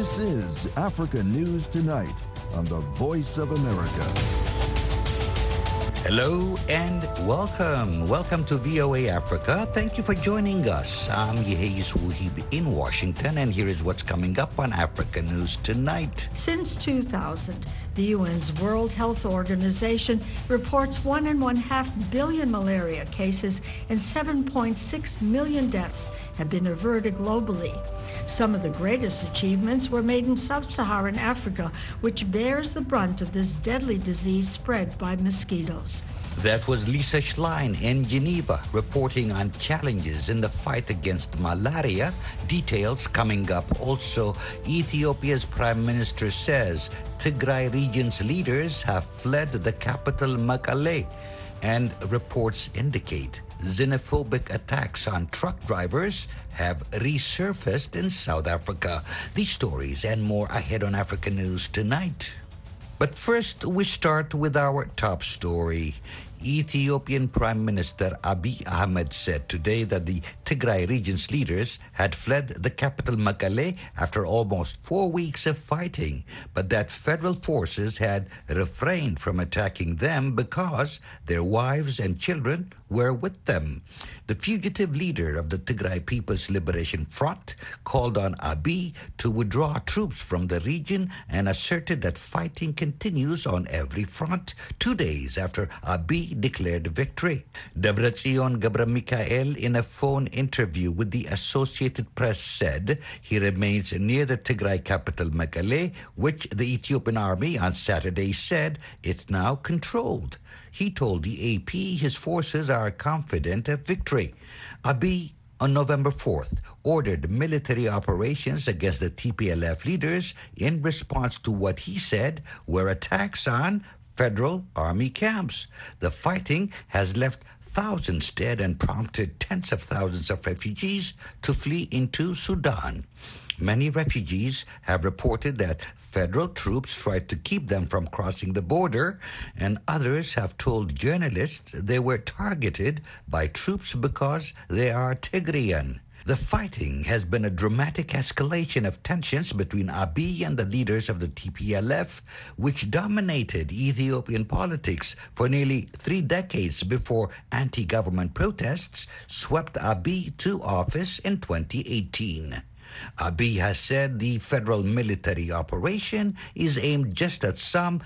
This is Africa News Tonight on the Voice of America. Hello and welcome. Welcome to VOA Africa. Thank you for joining us. I'm Yeheyes Wuhib in Washington, and here is what's coming up on Africa News Tonight. Since 2000, the UN's World Health Organization reports 1.5 billion malaria cases and 7.6 million deaths have been averted globally. Some of the greatest achievements were made in sub-Saharan Africa, which bears the brunt of this deadly disease spread by mosquitoes. That was Lisa Schlein in Geneva reporting on challenges in the fight against malaria. Details coming up. Also, Ethiopia's Prime Minister says Tigray region's leaders have fled the capital Mekelle, and reports indicate xenophobic attacks on truck drivers have resurfaced in South Africa. These stories and more ahead on Africa News Tonight. But first, we start with our top story. Ethiopian Prime Minister Abiy Ahmed said today that the Tigray region's leaders had fled the capital Mekelle after almost 4 weeks of fighting, but that federal forces had refrained from attacking them because their wives and children were with them. The fugitive leader of the Tigray People's Liberation Front called on Abiy to withdraw troops from the region and asserted that fighting continues on every front 2 days after Abiy declared victory. Debretsion Gebremichael, in a phone interview with the Associated Press, said he remains near the Tigray capital Mekelle, which the Ethiopian army on Saturday said it's now controlled. He told the AP his forces are confident of victory. Abiy, on November 4th, ordered military operations against the TPLF leaders in response to what he said were attacks on federal army camps. The fighting has left thousands dead and prompted tens of thousands of refugees to flee into Sudan. Many refugees have reported that federal troops tried to keep them from crossing the border, and others have told journalists they were targeted by troops because they are Tigrayan. The fighting has been a dramatic escalation of tensions between Abiy and the leaders of the TPLF, which dominated Ethiopian politics for nearly 3 decades before anti-government protests swept Abiy to office in 2018. Abiy has said the federal military operation is aimed just at some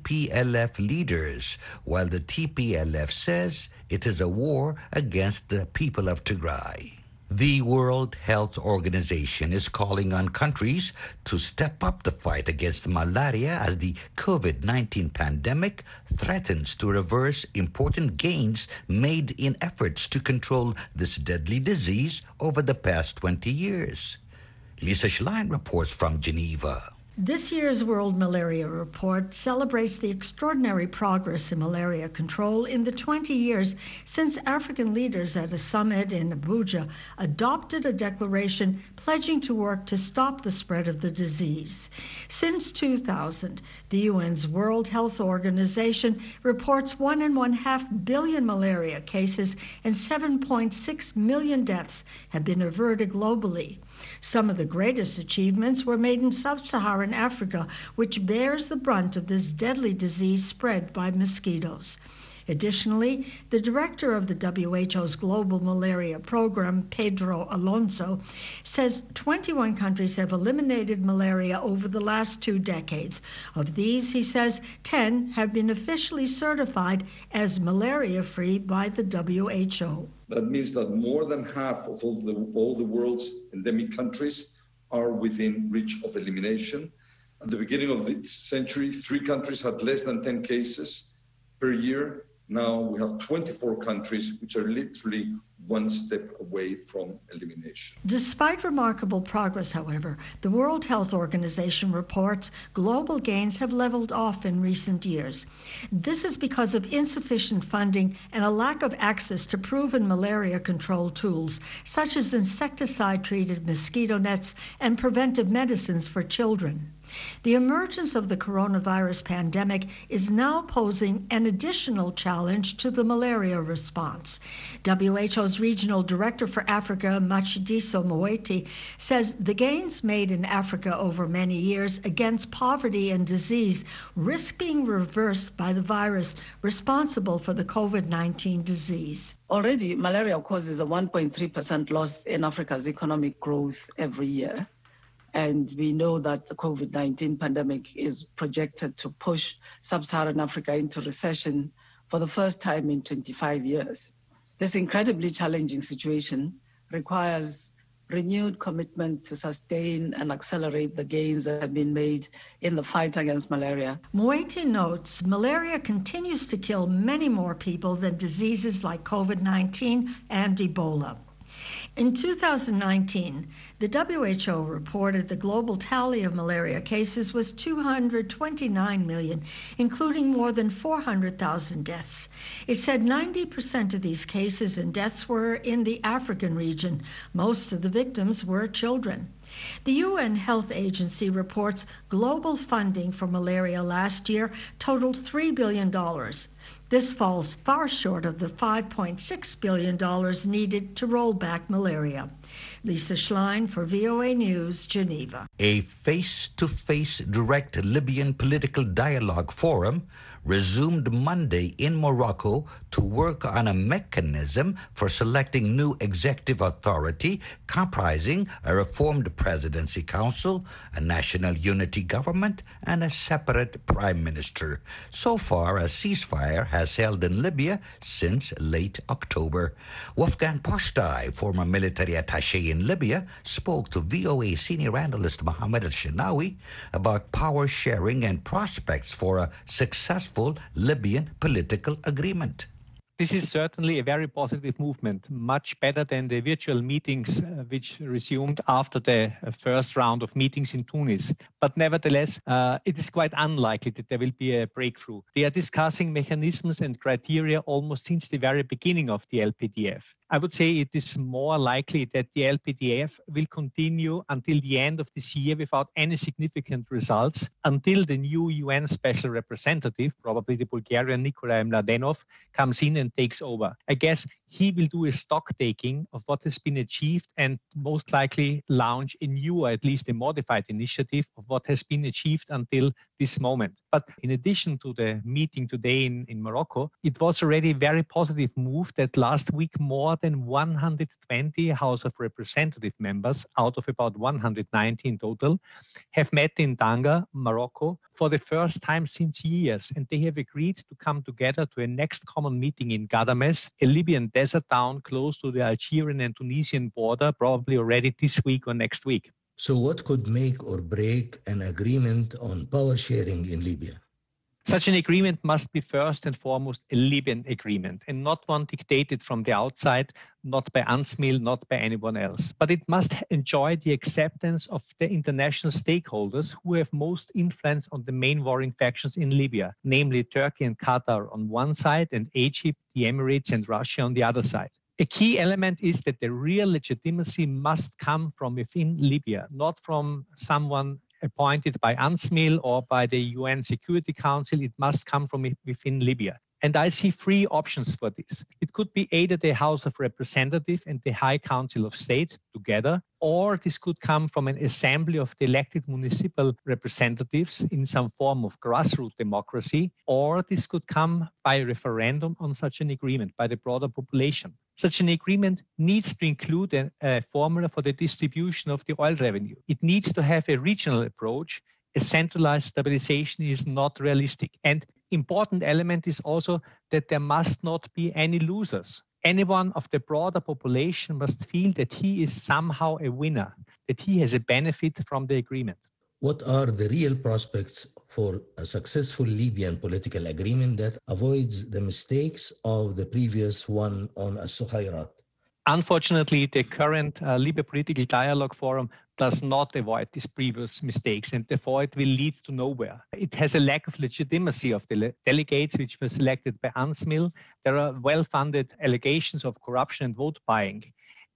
TPLF leaders, while the TPLF says it is a war against the people of Tigray. The World Health Organization is calling on countries to step up the fight against malaria as the COVID-19 pandemic threatens to reverse important gains made in efforts to control this deadly disease over the past 20 years. Lisa Schlein reports from Geneva. This year's World Malaria Report celebrates the extraordinary progress in malaria control in the 20 years since African leaders at a summit in Abuja adopted a declaration pledging to work to stop the spread of the disease. Since 2000, the UN's World Health Organization reports 1.5 billion malaria cases and 7.6 million deaths have been averted globally. Some of the greatest achievements were made in sub-Saharan Africa, which bears the brunt of this deadly disease spread by mosquitoes. Additionally, the director of the WHO's Global Malaria Program, Pedro Alonso, says 21 countries have eliminated malaria over the last 2 decades. Of these, he says 10 have been officially certified as malaria-free by the WHO. That means that more than half of all the world's endemic countries are within reach of elimination. At the beginning of the century, 3 countries had less than 10 cases per year. Now we have 24 countries which are literally one step away from elimination. Despite remarkable progress, however, the World Health Organization reports global gains have leveled off in recent years. This is because of insufficient funding and a lack of access to proven malaria control tools, such as insecticide-treated mosquito nets and preventive medicines for children. The emergence of the coronavirus pandemic is now posing an additional challenge to the malaria response. WHO's Regional Director for Africa, Matshidiso Moeti, says the gains made in Africa over many years against poverty and disease risk being reversed by the virus responsible for the COVID-19 disease. Already, malaria causes a 1.3% loss in Africa's economic growth every year. And we know that the COVID-19 pandemic is projected to push sub-Saharan Africa into recession for the first time in 25 years. This incredibly challenging situation requires renewed commitment to sustain and accelerate the gains that have been made in the fight against malaria. Moeti notes malaria continues to kill many more people than diseases like COVID-19 and Ebola. In 2019, the WHO reported the global tally of malaria cases was 229 million, including more than 400,000 deaths. It said 90% of these cases and deaths were in the African region. Most of the victims were children. The UN Health Agency reports global funding for malaria last year totaled $3 billion. This falls far short of the $5.6 billion needed to roll back malaria. Lisa Schlein for VOA News, Geneva. A face-to-face direct Libyan political dialogue forum resumed Monday in Morocco to work on a mechanism for selecting new executive authority comprising a reformed presidency council, a national unity government, and a separate prime minister. So far, a ceasefire has held in Libya since late October. Wolfgang Postai, former military attaché in Libya, spoke to VOA senior analyst Mohammed Al-Shinawi about power sharing and prospects for a successful Libyan political agreement. This is certainly a very positive movement, much better than the virtual meetings which resumed after the first round of meetings in Tunis. But nevertheless, it is quite unlikely that there will be a breakthrough. They are discussing mechanisms and criteria almost since the very beginning of the LPDF. I would say it is more likely that the LPDF will continue until the end of this year without any significant results, until the new UN Special Representative, probably the Bulgarian Nikolai Mladenov, comes in and takes over. I guess he will do a stock taking of what has been achieved and most likely launch a new, or at least a modified initiative of what has been achieved until this moment. But in addition to the meeting today in Morocco, it was already a very positive move that last week more than 120 House of Representative members out of about 190 in total have met in Tanger, Morocco, for the first time since years. And they have agreed to come together to a next common meeting in Ghadames, a Libyan desert town close to the Algerian and Tunisian border, probably already this week or next week. So what could make or break an agreement on power sharing in Libya? Such an agreement must be first and foremost a Libyan agreement and not one dictated from the outside, not by UNSMIL, not by anyone else. But it must enjoy the acceptance of the international stakeholders who have most influence on the main warring factions in Libya, namely Turkey and Qatar on one side and Egypt, the Emirates and Russia on the other side. A key element is that the real legitimacy must come from within Libya, not from someone appointed by UNSMIL or by the UN Security Council. It must come from within Libya. And I see three options for this. It could be either the House of Representatives and the High Council of State together, or this could come from an assembly of the elected municipal representatives in some form of grassroots democracy, or this could come by a referendum on such an agreement by the broader population. Such an agreement needs to include a formula for the distribution of the oil revenue. It needs to have a regional approach. A centralized stabilization is not realistic. And important element is also that there must not be any losers. Anyone of the broader population must feel that he is somehow a winner, that he has a benefit from the agreement. What are the real prospects for a successful Libyan political agreement that avoids the mistakes of the previous one on As-Sukhairat? Unfortunately, the current Libya Political Dialogue Forum does not avoid these previous mistakes, and therefore it will lead to nowhere. It has a lack of legitimacy of the delegates which were selected by UNSMIL. There are well-funded allegations of corruption and vote buying.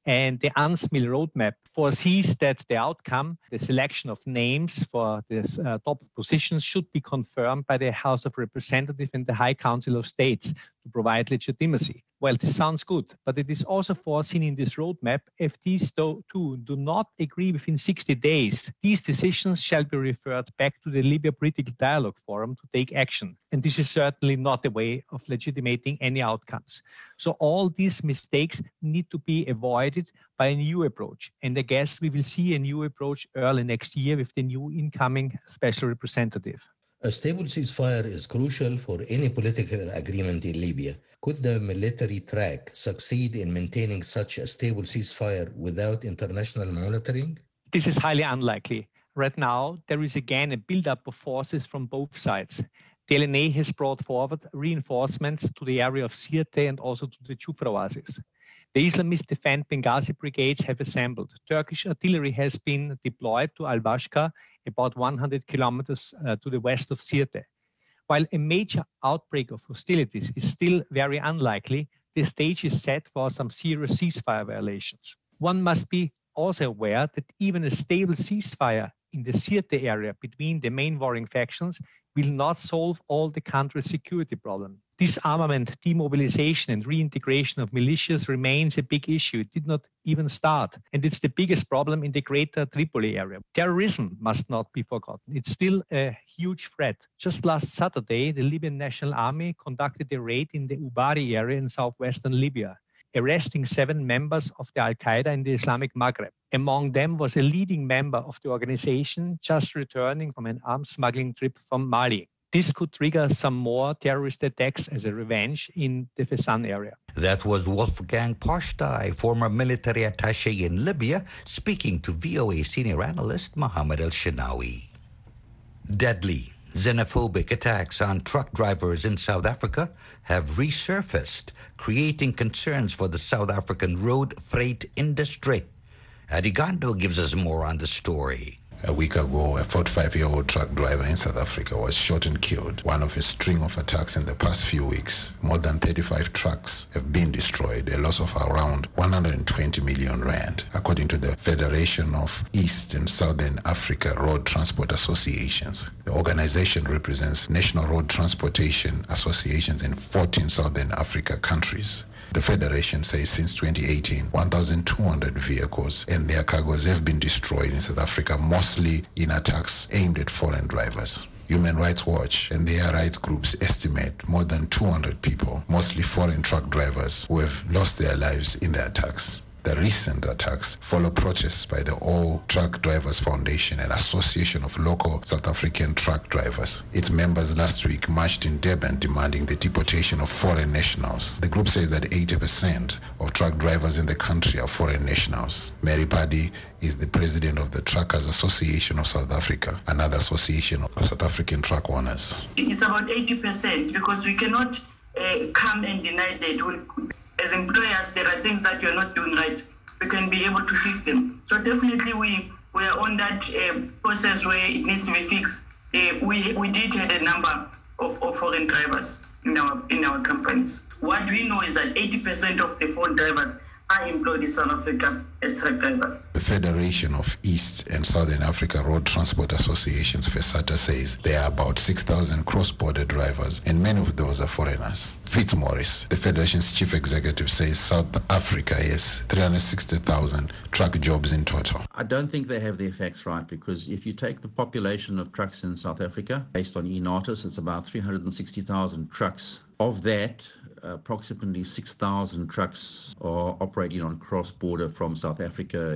And the UNSMIL roadmap foresees that the outcome, the selection of names for this top positions, should be confirmed by the House of Representatives and the High Council of States to provide legitimacy. Well, this sounds good, but it is also foreseen in this roadmap if these two do not agree within 60 days, these decisions shall be referred back to the Libya Political Dialogue Forum to take action. And this is certainly not a way of legitimating any outcomes. So all these mistakes need to be avoided by a new approach. And I guess we will see a new approach early next year with the new incoming special representative. A stable ceasefire is crucial for any political agreement in Libya. Could the military track succeed in maintaining such a stable ceasefire without international monitoring? This is highly unlikely. Right now, there is again a buildup of forces from both sides. The LNA has brought forward reinforcements to the area of Sirte and also to the Jufra oasis. The Islamist Defend Benghazi brigades have assembled. Turkish artillery has been deployed to Al-Bashka, about 100 kilometers to the west of Sirte. While a major outbreak of hostilities is still very unlikely, the stage is set for some serious ceasefire violations. One must be also aware that even a stable ceasefire in the Sirte area between the main warring factions will not solve all the country's security problem. Disarmament, demobilization, and reintegration of militias remains a big issue. It did not even start, and it's the biggest problem in the greater Tripoli area. Terrorism must not be forgotten. It's still a huge threat. Just last Saturday, the Libyan National Army conducted a raid in the Ubari area in southwestern Libya, arresting 7 members of the Al-Qaeda in the Islamic Maghreb. Among them was a leading member of the organization just returning from an arms smuggling trip from Mali. This could trigger some more terrorist attacks as a revenge in the Fezzan area. That was Wolfgang Poshtay, former military attaché in Libya, speaking to VOA senior analyst Mohammed El-Shinawi. Deadly xenophobic attacks on truck drivers in South Africa have resurfaced, creating concerns for the South African road freight industry. Adigando gives us more on the story. A week ago, a 45-year-old truck driver in South Africa was shot and killed, one of a string of attacks in the past few weeks. More than 35 trucks have been destroyed, a loss of around 120 million rand, according to the Federation of East and Southern Africa Road Transport Associations. The organization represents national road transportation associations in 14 Southern Africa countries. The Federation says since 2018, 1,200 vehicles and their cargoes have been destroyed in South Africa, mostly in attacks aimed at foreign drivers. Human Rights Watch and their rights groups estimate more than 200 people, mostly foreign truck drivers, who have lost their lives in the attacks. The recent attacks follow protests by the All Truck Drivers Foundation, an association of local South African truck drivers. Its members last week marched in Durban demanding the deportation of foreign nationals. The group says that 80% of truck drivers in the country are foreign nationals. Mary Paddy is the president of the Truckers Association of South Africa, another association of South African truck owners. It's about 80% because we cannot come and deny that. As employers, there are things that you're not doing right. We can be able to fix them. So definitely we are on that process where it needs to be fixed. We did have a number of foreign drivers in our companies. What we know is that 80% of the foreign drivers are employed in South Africa as truck drivers. The Federation of East and Southern Africa Road Transport Associations, FESATA, says there are about 6,000 cross-border drivers, and many of those are foreigners. Fitzmaurice, the Federation's chief executive, says South Africa has 360,000 truck jobs in total. I don't think they have the facts right, because if you take the population of trucks in South Africa, based on eNatus, it's about 360,000 trucks. Of that, approximately 6,000 trucks are operating on cross-border from South Africa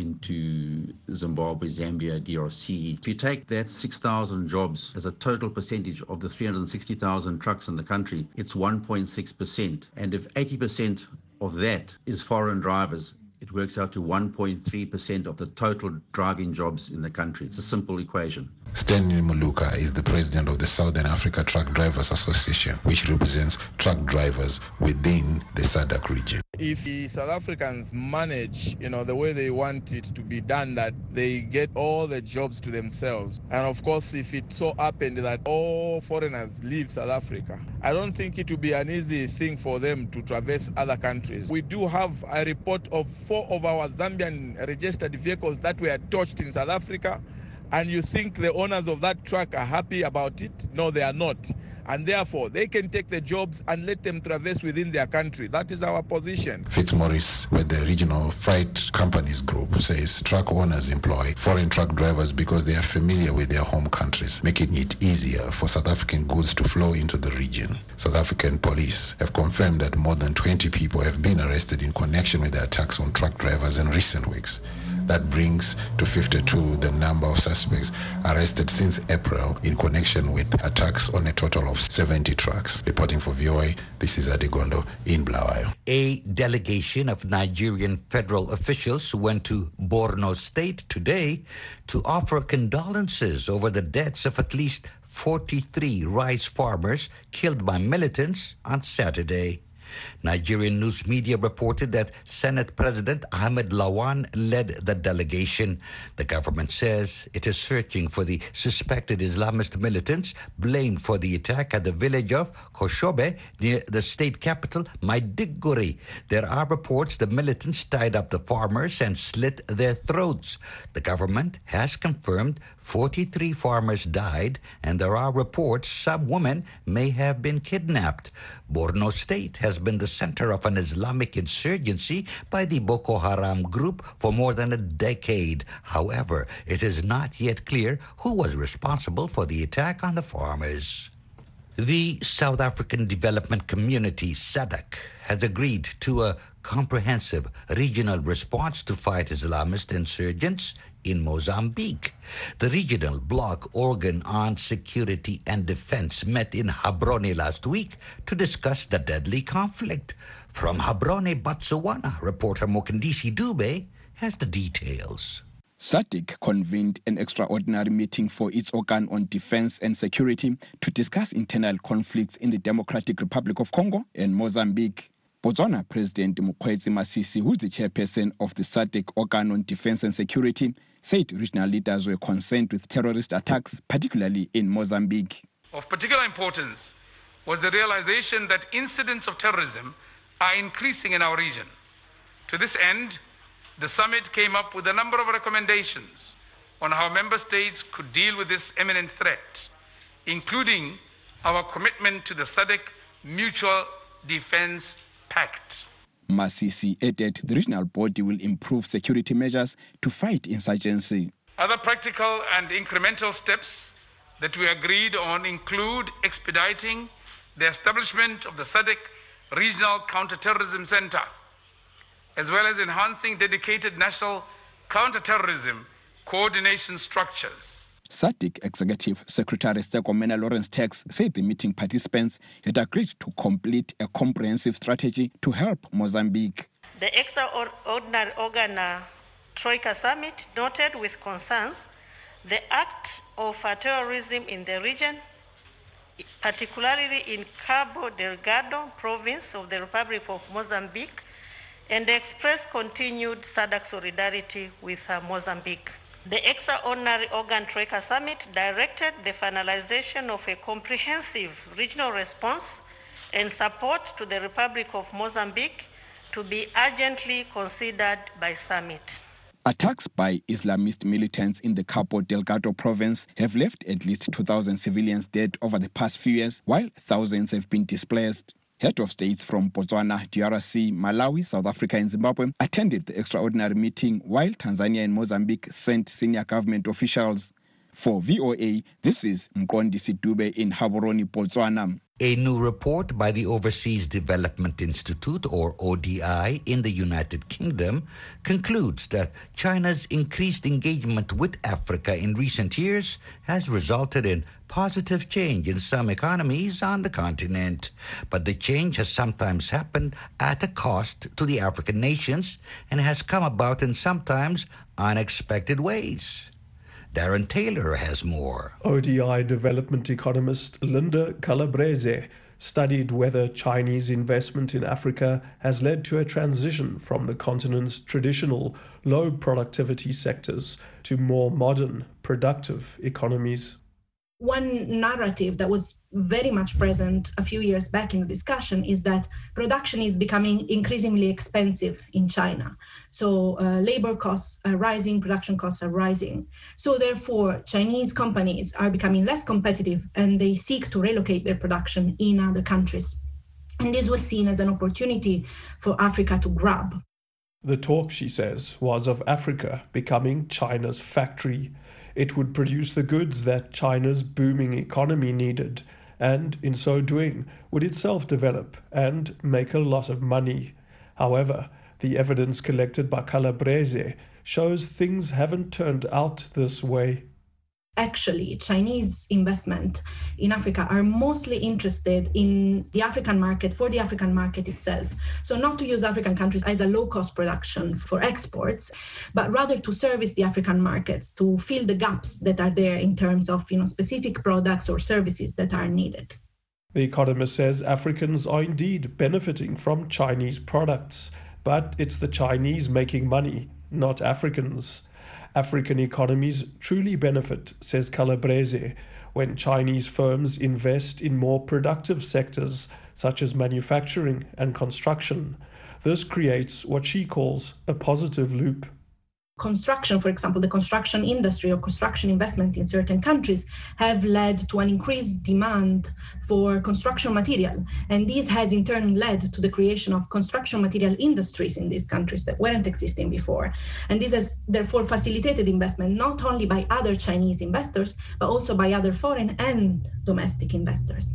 into Zimbabwe, Zambia, DRC. If you take that 6,000 jobs as a total percentage of the 360,000 trucks in the country, it's 1.6%. And if 80% of that is foreign drivers, it works out to 1.3% of the total driving jobs in the country. It's a simple equation. Stanley Muluka is the president of the Southern Africa Truck Drivers Association, which represents truck drivers within the SADC region. If the South Africans manage, the way they want it to be done, that they get all the jobs to themselves. And of course, if it so happened that all foreigners leave South Africa, I don't think it will be an easy thing for them to traverse other countries. We do have a report of 4 of our Zambian registered vehicles that were touched in South Africa, and you think the owners of that truck are happy about it? No, they are not. And therefore, they can take the jobs and let them traverse within their country. That is our position. Fitzmaurice, with the Regional Freight Companies Group, says truck owners employ foreign truck drivers because they are familiar with their home countries, making it easier for South African goods to flow into the region. South African police have confirmed that more than 20 people have been arrested in connection with the attacks on truck drivers in recent weeks. That brings to 52 the number of suspects arrested since April in connection with attacks on a total of 70 trucks. Reporting for VOA, this is Adegondo in Bulawayo. A delegation of Nigerian federal officials went to Borno State today to offer condolences over the deaths of at least 43 rice farmers killed by militants on Saturday. Nigerian news media reported that Senate President Ahmed Lawan led the delegation. The government says it is searching for the suspected Islamist militants blamed for the attack at the village of Koshobe near the state capital, Maiduguri. There are reports the militants tied up the farmers and slit their throats. The government has confirmed 43 farmers died, and there are reports some women may have been kidnapped. Borno State has been the center of an Islamic insurgency by the Boko Haram group for more than a decade. However, it is not yet clear who was responsible for the attack on the farmers. The South African Development Community, SADC, has agreed to a comprehensive regional response to fight Islamist insurgents in Mozambique. The regional bloc organ on security and defense met in Gaborone last week to discuss the deadly conflict. From Gaborone, Botswana, reporter Mokindisi Dube has the details. SADC convened an extraordinary meeting for its organ on defense and security to discuss internal conflicts in the Democratic Republic of Congo and Mozambique. Botswana President Mokgweetsi Masisi, who is the chairperson of the SADC organ on defense and security, said regional leaders were concerned with terrorist attacks, particularly in Mozambique. Of particular importance was the realization that incidents of terrorism are increasing in our region. To this end, the summit came up with a number of recommendations on how member states could deal with this imminent threat, including our commitment to the SADC Mutual Defense Pact. Masisi added the regional body will improve security measures to fight insurgency. Other practical and incremental steps that we agreed on include expediting the establishment of the SADC Regional Counterterrorism Center, as well as enhancing dedicated national counterterrorism coordination structures. SADC Executive Secretary Stergomena Lawrence Tax said the meeting participants had agreed to complete a comprehensive strategy to help Mozambique. The extraordinary organ Troika Summit noted with concerns the act of terrorism in the region, particularly in Cabo Delgado province of the Republic of Mozambique, and expressed continued SADC solidarity with Mozambique. The extraordinary organ Troika Summit directed the finalization of a comprehensive regional response and support to the Republic of Mozambique to be urgently considered by summit. Attacks by Islamist militants in the Cabo Delgado province have left at least 2,000 civilians dead over the past few years, while thousands have been displaced. Head of states from Botswana, DRC, Malawi, South Africa and Zimbabwe attended the extraordinary meeting, while Tanzania and Mozambique sent senior government officials. For VOA, this is Mqondisi Dube in Gaborone, Botswana. A new report by the Overseas Development Institute, or ODI, in the United Kingdom concludes that China's increased engagement with Africa in recent years has resulted in positive change in some economies on the continent. But the change has sometimes happened at a cost to the African nations and has come about in sometimes unexpected ways. Darren Taylor has more. ODI development economist Linda Calabrese studied whether Chinese investment in Africa has led to a transition from the continent's traditional low productivity sectors to more modern, productive economies. One narrative that was very much present a few years back in the discussion is that production is becoming increasingly expensive in China. So labor costs are rising, production costs are rising. So therefore, Chinese companies are becoming less competitive and they seek to relocate their production in other countries. And this was seen as an opportunity for Africa to grab. The talk, she says, was of Africa becoming China's factory. It would produce the goods that China's booming economy needed, and in so doing, would itself develop and make a lot of money. However, the evidence collected by Calabrese shows things haven't turned out this way. Actually, Chinese investment in Africa are mostly interested in the African market for the African market itself. So not to use African countries as a low-cost production for exports, but rather to service the African markets, to fill the gaps that are there in terms of specific products or services that are needed. The Economist says Africans are indeed benefiting from Chinese products, but it's the Chinese making money, not Africans. African economies truly benefit, says Calabrese, when Chinese firms invest in more productive sectors such as manufacturing and construction. This creates what she calls a positive loop. Construction, for example, the construction industry or construction investment in certain countries have led to an increased demand for construction material. And this has in turn led to the creation of construction material industries in these countries that weren't existing before. And this has therefore facilitated investment not only by other Chinese investors, but also by other foreign and domestic investors.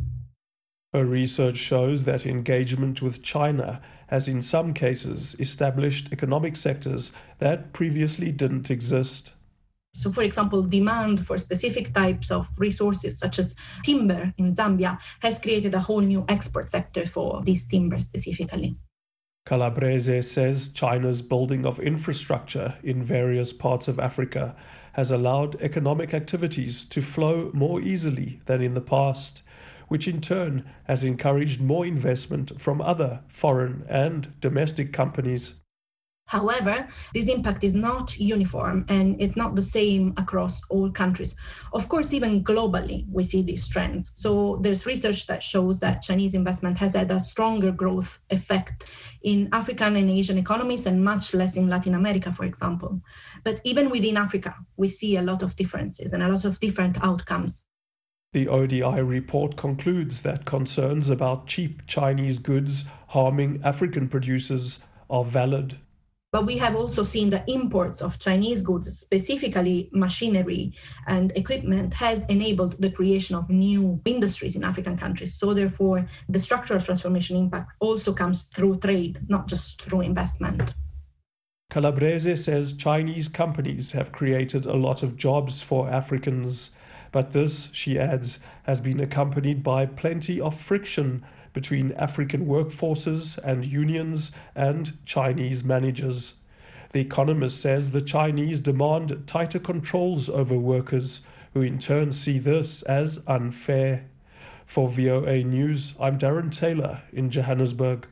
Her research shows that engagement with China has in some cases established economic sectors that previously didn't exist. So, for example, demand for specific types of resources, such as timber in Zambia, has created a whole new export sector for this timber specifically. Calabrese says China's building of infrastructure in various parts of Africa has allowed economic activities to flow more easily than in the past, which in turn has encouraged more investment from other foreign and domestic companies. However, this impact is not uniform and it's not the same across all countries. Of course, even globally, we see these trends. So there's research that shows that Chinese investment has had a stronger growth effect in African and Asian economies and much less in Latin America, for example. But even within Africa, we see a lot of differences and a lot of different outcomes. The ODI report concludes that concerns about cheap Chinese goods harming African producers are valid. But we have also seen the imports of Chinese goods, specifically machinery and equipment, has enabled the creation of new industries in African countries. So therefore, the structural transformation impact also comes through trade, not just through investment. Calabrese says Chinese companies have created a lot of jobs for Africans. But this, she adds, has been accompanied by plenty of friction between African workforces and unions and Chinese managers. The Economist says the Chinese demand tighter controls over workers, who in turn see this as unfair. For VOA News, I'm Darren Taylor in Johannesburg.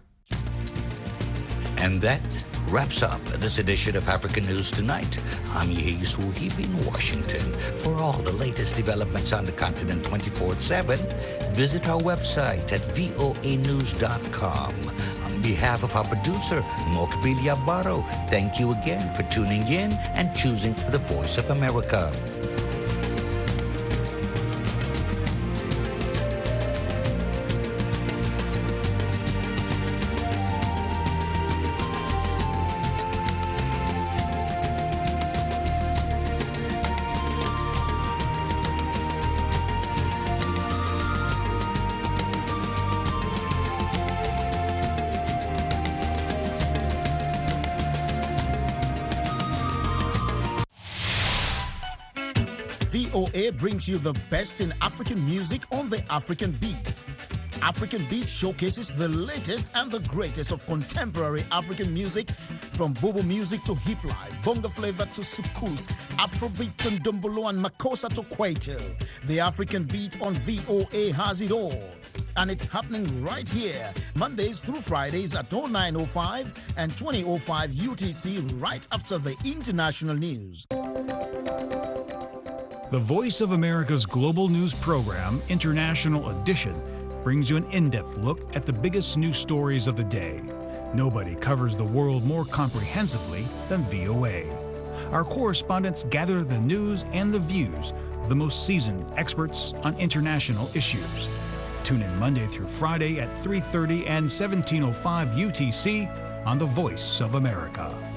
And that wraps up this edition of African News Tonight. I'm Yehis Wuhib in Washington. For all the latest developments on the continent 24/7, visit our website at voanews.com. On behalf of our producer, Mokbili Abaro, thank you again for tuning in and choosing the Voice of America. VOA brings you the best in African music on the African Beat. African Beat showcases the latest and the greatest of contemporary African music, from Bobo music to hip life, bongo flavor to soukous, Afrobeat to ndombolo and makossa to kwaito. The African Beat on VOA has it all. And it's happening right here, Mondays through Fridays at 09:05 and 20:05 UTC, right after the international news. The Voice of America's global news program, International Edition, brings you an in-depth look at the biggest news stories of the day. Nobody covers the world more comprehensively than VOA. Our correspondents gather the news and the views of the most seasoned experts on international issues. Tune in Monday through Friday at 3:30 and 17:05 UTC on The Voice of America.